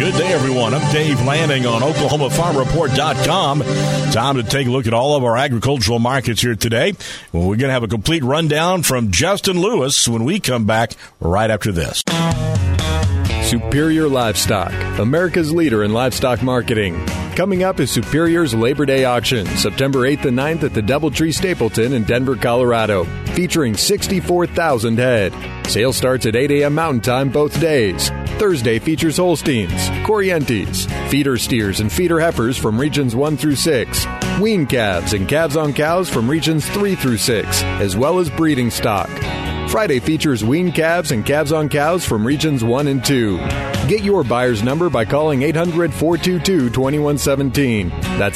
Good day, everyone. I'm Dave Lanning on OklahomaFarmReport.com. Time to take a look at all of our agricultural markets here today. Well, we're going to have a complete rundown from Justin Lewis when we come back right after this. Superior Livestock, America's leader in livestock marketing. Coming up is Superior's Labor Day auction, September 8th and 9th at the Doubletree Stapleton in Denver, Colorado, featuring 64,000 head. Sale starts at 8 a.m. Mountain Time both days. Thursday features Holsteins, Corrientes, feeder steers and feeder heifers from regions 1 through 6, wean calves and calves on cows from regions 3 through 6, as well as breeding stock. Friday features wean calves and calves on cows from regions 1 and 2. Get your buyer's number by calling 800-422-2117. That's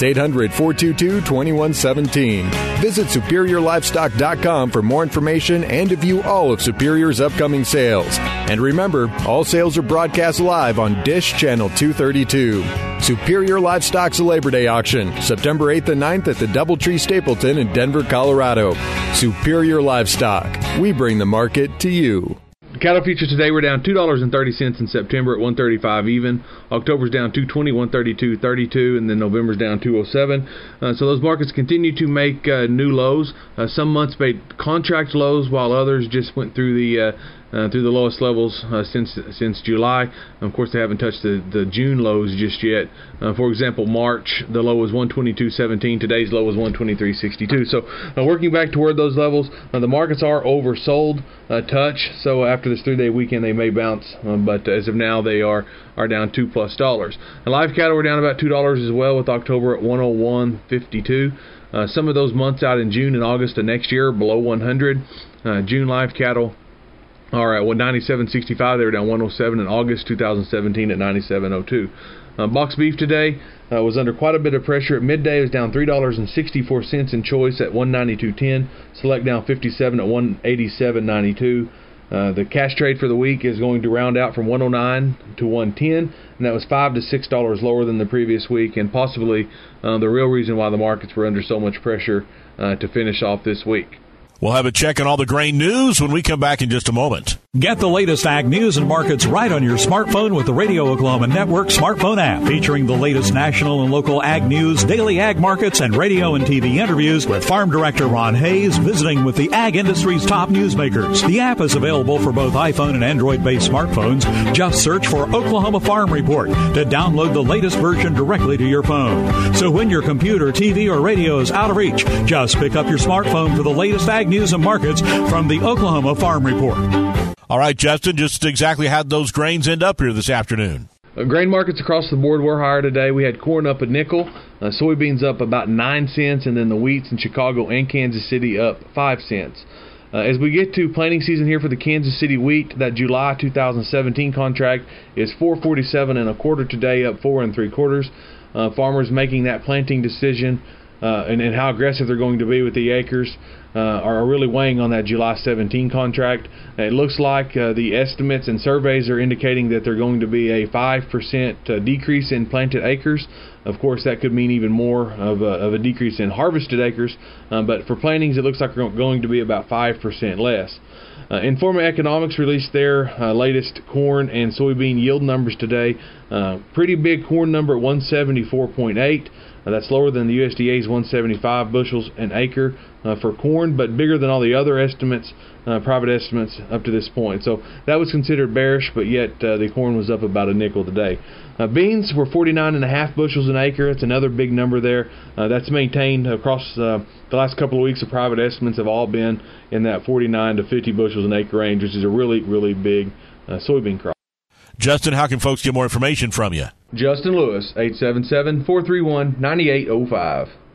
800-422-2117. Visit SuperiorLivestock.com for more information and to view all of Superior's upcoming sales. And remember, all sales are broadcast live on Dish Channel 232. Superior Livestock's Labor Day auction, September 8th and 9th at the Doubletree Stapleton in Denver, Colorado. Superior Livestock. We bring the market to you. Cattle futures today were down $2.30 in September at $135 even. October's down $2.20, $132.32, and then November's down $2.07. So those markets continue to make new lows. Some months made contract lows, while others just went through the lowest levels since July. Of course, they haven't touched the June lows just yet. For example, March, the low was 122.17. Today's low was 123.62. So working back toward those levels, the markets are oversold a touch. So after this 3-day weekend, they may bounce. But as of now, they are down $2+. And live cattle were down about $2 as well, with October at 101.52. Some of those months out in June and August of next year below 100. June live cattle are at 97.65. They were down 107 in August 2017 at 97.02. Box beef today was under quite a bit of pressure. At midday, it was down $3.64 in choice at 192.10. Select down 57 at 187.92. The cash trade for the week is going to round out from 109 to 110, and that was $5 to $6 lower than the previous week, and possibly the real reason why the markets were under so much pressure to finish off this week. We'll have a check on all the grain news when we come back in just a moment. Get the latest ag news and markets right on your smartphone with the Radio Oklahoma Network smartphone app, featuring the latest national and local ag news, daily ag markets, and radio and TV interviews with Farm Director Ron Hayes visiting with the ag industry's top newsmakers. The app is available for both iPhone and Android-based smartphones. Just search for Oklahoma Farm Report to download the latest version directly to your phone. So when your computer, TV, or radio is out of reach, just pick up your smartphone for the latest ag news and markets from the Oklahoma Farm Report. All right, Justin, just exactly how'd those grains end up here this afternoon? Grain markets across the board were higher today. We had corn up a nickel, soybeans up about 9 cents, and then the wheats in Chicago and Kansas City up 5 cents. As we get to planting season here for the Kansas City wheat, that July 2017 contract is $4.47 1/4 today, up 4 3/4. Farmers making that planting decision and how aggressive they're going to be with the acres are really weighing on that July 17 contract. It looks like the estimates and surveys are indicating that they're going to be a 5% decrease in planted acres. Of course, that could mean even more of a decrease in harvested acres, but for plantings, it looks like they're going to be about 5% less. Informa Economics released their latest corn and soybean yield numbers today. Pretty big corn number at 174.8. That's lower than the USDA's 175 bushels an acre for corn, but bigger than all the other estimates, private estimates up to this point. So that was considered bearish, but yet the corn was up about a nickel today. Beans were 49.5 bushels an acre. That's another big number there. That's maintained across the last couple of weeks. The private estimates have all been in that 49 to 50 bushels an acre range, which is a really, really big soybean crop. Justin, how can folks get more information from you? Justin Lewis, 877-431-9805.